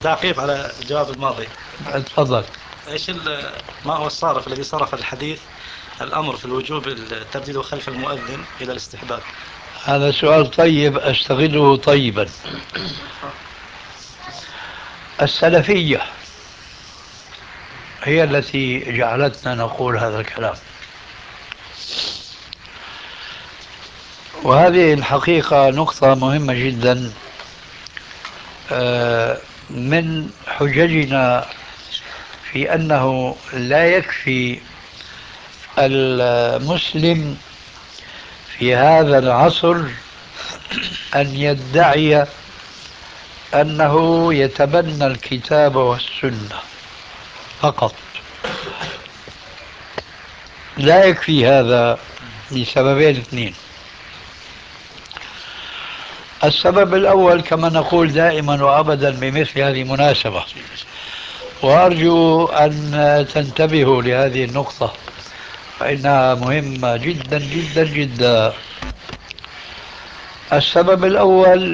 تعقيب على الجواب الماضي. تفضل. ايش ما هو الصارف الذي صرف الحديث الأمر في الوجوب التبديل خلف المؤذن إلى الاستحباب؟ هذا سؤال طيب أستغله طيبا. السلفية هي التي جعلتنا نقول هذا الكلام، وهذه الحقيقة نقطة مهمة جدا. من حججنا في أنه لا يكفي المسلم في هذا العصر أن يدعي أنه يتبنى الكتاب والسنة فقط. لا يكفي هذا لسببين اثنين. السبب الأول كما نقول دائما وأبدا بمثل هذه المناسبة، وأرجو أن تنتبهوا لهذه النقطة فإنها مهمة جدا جدا جدا. السبب الأول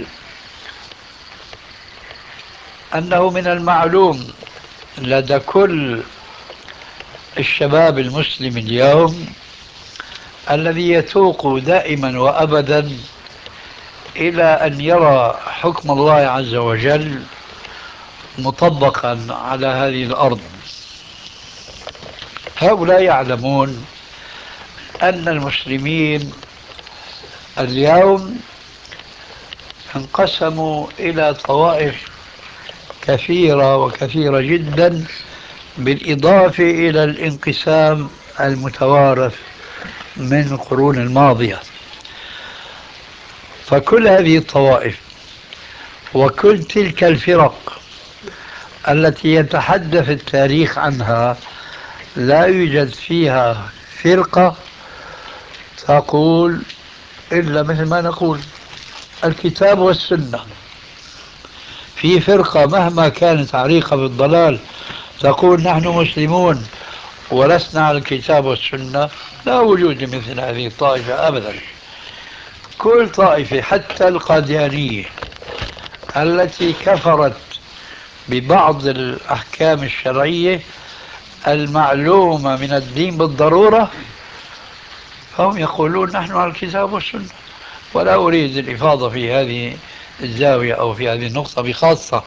أنه من المعلوم لدى كل الشباب المسلم اليوم الذي يتوق دائما وأبدا إلى أن يرى حكم الله عز وجل مطبقا على هذه الأرض، هؤلاء يعلمون أن المسلمين اليوم انقسموا إلى طوائف كثيرة وكثيرة جدا، بالإضافة إلى الانقسام المتوارث من القرون الماضية. فكل هذه الطوائف وكل تلك الفرق التي يتحدث التاريخ عنها لا يوجد فيها فرقة تقول إلا مثل ما نقول الكتاب والسنة. في فرقة مهما كانت عريقة بالضلال تقول نحن مسلمون ولسنا على الكتاب والسنة، لا وجود لمثل هذه الطائفة أبدا. كل طائفة حتى القاديانية التي كفرت ببعض الأحكام الشرعية المعلومة من الدين بالضرورة، فهم يقولون نحن على الكتاب والسنة. ولا أريد الإفاضة في هذه الزاوية أو في هذه النقطة بخاصة.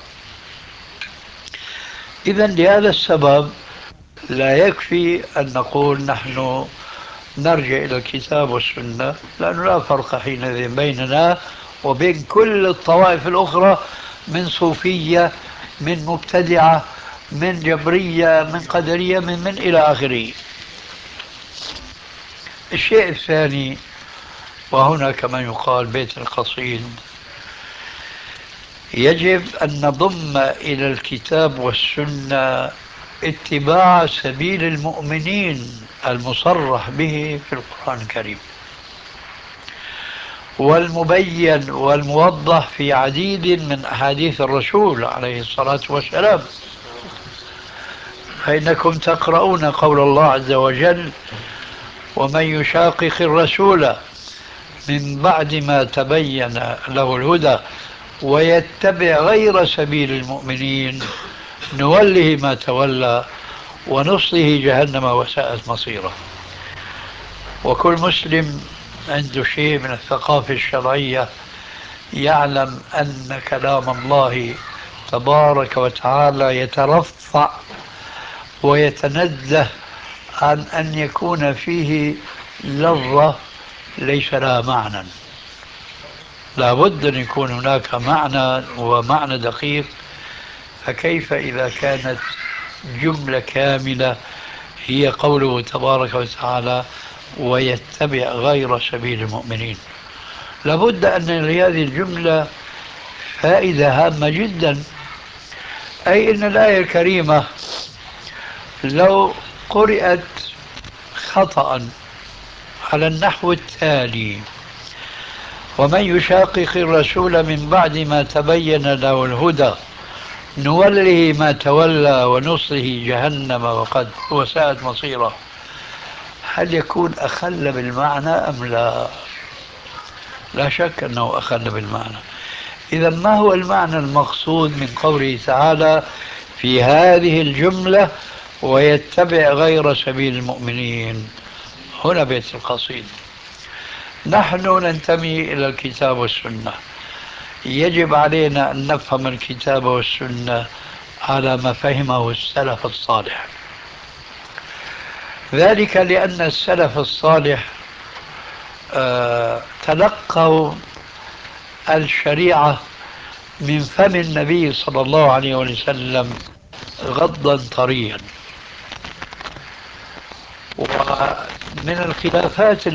إذا لهذا السبب لا يكفي أن نقول نحن نرجع إلى الكتاب والسنة، لأنه لا فرق حينئذ بيننا وبين كل الطوائف الأخرى من صوفية، من مبتدعة، من جبرية، من قدرية، من إلى آخره. الشيء الثاني، وهنا كما يقال بيت القصيد، يجب أن نضم إلى الكتاب والسنة اتباع سبيل المؤمنين المصرح به في القرآن الكريم، والمبين والموضح في عديد من أحاديث الرسول عليه الصلاة والسلام. فإنكم تقرؤون قول الله عز وجل: ومن يشاقق الرسول من بعد ما تبين له الهدى ويتبع غير سبيل المؤمنين نوله ما تولى ونصله جهنم وساءت مصيره. وكل مسلم عنده شيء من الثقافة الشرعية يعلم أن كلام الله تبارك وتعالى يترفع ويتنزه عن أن يكون فيه لفظة ليس لها معنى. لا بد أن يكون هناك معنى ومعنى دقيق. فكيف إذا كانت جملة كاملة هي قوله تبارك وتعالى ويتبع غير سبيل المؤمنين؟ لابد أن لهذه الجملة فائدة هامة جدا، أي أن الآية الكريمة لو قرأت خطأ على النحو التالي: ومن يشاقق الرسول من بعد ما تبين له الهدى نوله ما تولى ونصله جهنم وساءت مصيره، هل يكون أخل بالمعنى أم لا؟ لا شك أنه أخل بالمعنى. إذا ما هو المعنى المقصود من قوله تعالى في هذه الجملة ويتبع غير سبيل المؤمنين؟ هنا بيت القصيد. نحن ننتمي إلى الكتاب والسنة، يجب علينا أن نفهم الكتاب والسنة على ما فهمه السلف الصالح، ذلك لأن السلف الصالح تلقوا الشريعة من فم النبي صلى الله عليه وسلم غضا طريا. ومن الخلافات